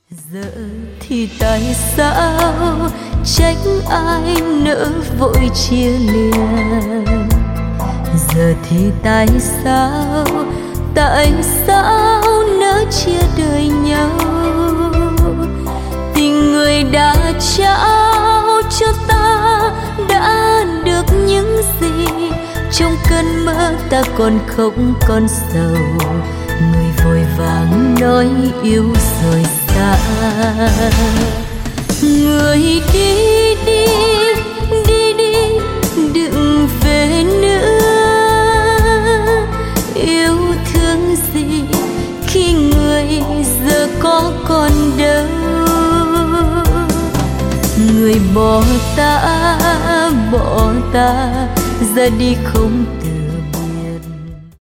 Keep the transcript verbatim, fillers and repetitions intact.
Giờ thì tại sao trách ai nỡ vội chia lìa? Giờ thì tại sao, tại sao nỡ chia đời nhau? Tình người đã trao cho ta đã được những gì? Trong cơn mơ ta còn không còn sầu, người vội vàng nói yêu rồi xa. Người đi đi, đi đi, đừng về nữa. Yêu thương gì khi người giờ có còn đâu? Người bỏ ta, bỏ ta ra đi không